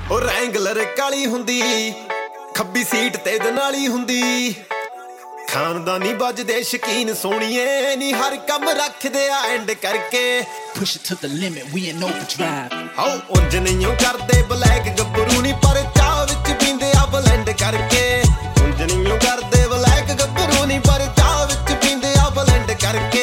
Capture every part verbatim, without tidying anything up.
ਉਹ ਰੈਂਗਲਰ ਕਾਲੀ ਹੁੰਦੀ, ਖੱਬੀ ਸੀਟ ਤੇ ਦਨਾਲੀ ਹੁੰਦੀ। ਖਾਨਦਾਨੀ ਵੱਜਦੇ ਸ਼ਕੀਨ ਸੋਹਣੀਏ ਨੀ ਹਰ ਕੰਮ ਰੱਖਦੇ ਆ ਐਂਡ ਕਰਕੇ। Push it to the limit, we in overdrive. ਹਾਉ ਉਂਝ ਨਹੀਂ ਕਰਦੇ ਬਲੈਕ ਗੱਭਰੂ ਨੀ ਪਰ ਚਾਹ ਵਿੱਚ ਪੀਂਦੇ ਆ ਬਲੈਂਡ ਕਰਕੇ। ਉਂਝ ਨਹੀਂ ਕਰਦੇ ਬਲੈਕ ਗੱਭਰੂ ਨੀ ਪਰ ਚਾਹ ਵਿੱਚ ਪੀਂਦੇ ਆ ਬਲੈਂਡ ਕਰਕੇ।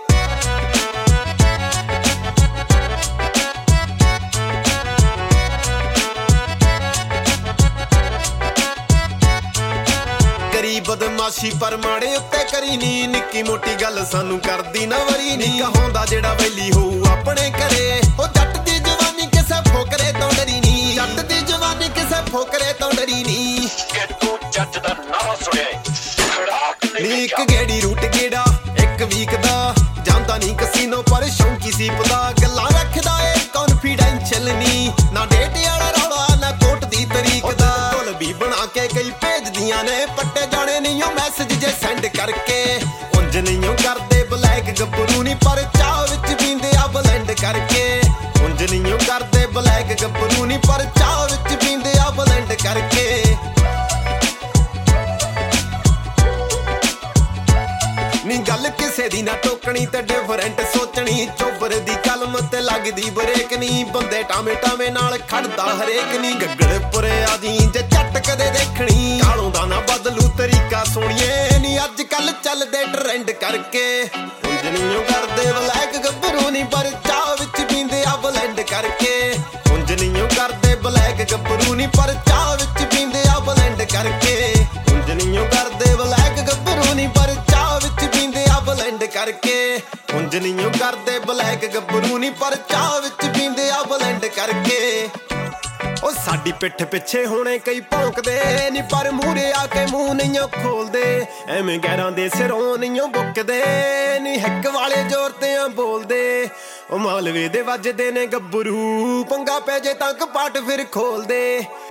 ਕਰੀ ਬਦਮਾਸ਼ੀ ਪਰ ਮਾੜੇ ਉੱਤੇ ਕਰੀ ਨੀ, ਨਿੱਕੀ ਮੋਟੀ ਗੱਲ ਸਾਨੂੰ ਕਰਦੀ ਨਾ ਵਰੀ ਨੀ। ਕਹਾਉਂਦਾ ਜਿਹੜਾ ਵੈਲੀ ਹੋਊ ਆਪਣੇ ਘਰੇ, ਉਹ ਜੱਟ ਦੀ ਜਵਾਨੀ ਕਿਸੇ ਫੋਕਰੇ ਤੋਂ ਡਰੀ ਨੀ। ਜੱਟ ਦੀ ਜਵਾਨੀ ਕਿਸੇ ਫੋਕਰੇ ਤੋਂ ਡਰੀ ਨੀ। ਤੂੰ ਜੱਟ ਦਾ ਨਾਮ ਸੁਣਿਆ ਨੀ ਇੱਕ ਗੇੜੀ ਰੂਟ ਗੇੜਾ ਇੱਕ ਵੀਕ ਦਾ, ਜਾਂਦਾ ਨੀ ਕਸੀਨੋ ਪਰ ਸ਼ੌਂਕੀ ਸੀਪ ਦਾ। ਗੱਲਾਂ ਰੱਖਦਾ ਏ ਕੌਨਫੀਡੈਂਸ਼ੀਅਲ ਨੀ, ਨਾ ਡੇਟ ਵਾਲਾ ਰੌਲਾ ਨਾ ਕੋਟ ਦੀ ਤਰੀਕ ਦਾ। ਢੋਲ ਵੀ ਬਣਾ ਕੇ ਕਈ ਭੇਜਦੀਆਂ ਨੇ, ਪੱਟੇ ਜਾਣੇ ਨਹੀਂ ਉਹ ਮੈਸੇਜ ਜੇ ਸੈਂਡ ਕਰਕੇ। ਉਂਝ ਨਹੀਂ ਕਰਦੇ ਬਲੈਕ ਗੱਭਰੂ ਨੀ ਪਰ ਚਾਹ ਵਿੱਚ ਪੀਂਦੇ ਆ ਬਲੈਂਡ ਕਰਕੇ। ਉਂਝ ਨਹੀਂ ਕਰਦੇ ਬਲੈਕ ਗੱਭਰੂ ਨੀ ਪਰ ਚਾਹ ਵਿੱਚ ਪੀਂਦੇ ਆ ਬਲੈਂਡ ਕਰਕੇ। ਨੀ ਗੱਲ ਕਿਸੇ ਦੀ ਨਾ ਟੋਕਣੀ ਤੇ ਡਿਫਰੈਂਟ ਸੋਚਣੀ। ਚੋਬਰ ਦੀ ਕਲਮ ਤੇ ਲੱਗਦੀ ਬਰੇਕ ਨੀ, ਬੰਦੇ ਟਾਵੇਂ ਟਾਵੇਂ ਨਾਲ ਖੜਦਾ ਹਰੇਕ ਨੀ। ਗੱਗੜ ਪੁਰੇ ਆ ਜੀ ਜੇ ਚੱਟ ਕਦੇ ਦੇਖਣੀ, ਕਾਲੋਂ ਦਾ ਨਾ ਬਦਲੂ ਤਰੀਕਾ ਸੋਣੀਏ ਨੀ ਅੱਜ ਕੱਲ ਚੱਲਦੇ ਟ੍ਰੈਂਡ ਕਰਕੇ। ਉਂਝ ਨਹੀਂ ਕਰਦੇ ਬਲੈਕ ਗੱਭਰੂ ਨੀ ਪਰ ਚਾਹ ਵਿੱਚ ਪੀਂਦੇ ਆ ਬਲੈਂਡ ਕਰਕੇ। ਉਂਝ ਨਹੀਂ ਕਰਦੇ ਬਲੈਕ ਗੱਭਰੂ ਨੀ ਪਰ ਚਾਹ ਵਿੱਚ ਪੀਂਦੇ ਆ ਬਲੈਂਡ ਕਰਕੇ। ਉਂਝ ਨਹੀਂ ਕਰਦੇ ਬਲੈਕ ਗੱਭਰੂ ਨੀ ਪਰ ਚਾਹ ਵਿੱਚ ਪੀਂਦੇ ਆ ਬਲੈਂਡ ਕਰਕੇ। ਉਂਝ ਨਹੀਂ ਕਰਦੇ ਬਲੈਕ ਗੱਭਰੂ ਨੀ ਪਰ ਚਾਹ ਵਿੱਚ ਪੀਂਦੇ ਆ ਬਲੈਂਡ ਕਰਕੇ। ਉਹ ਸਾਡੀ ਪਿੱਠ ਪਿੱਛੇ ਹੋਣੇ ਕਈ ਭੌਂਕਦੇ ਨੀ ਪਰ ਮੂਹਰੇ ਆ ਕੇ ਮੂੰਹ ਨਹੀਂ ਖੋਲਦੇ। ਐਵੇਂ ਗੈਰਾਂ ਦੇ ਸਿਰੋਂ ਨਹੀਂ ਬੁੱਕਦੇ ਨੀ, ਹੈਕ ਵਾਲੇ ਜ਼ੋਰ ਤੇ ਆ ਬੋਲਦੇ। ਉਹ ਮਾਲਵੇ ਦੇ ਵੱਜਦੇ ਨੇ ਗੱਭਰੂ, ਪੰਗਾ ਪੈ ਜੇ ਤਾਂ ਕਪਾਟ ਫਿਰ ਖੋਲਦੇ।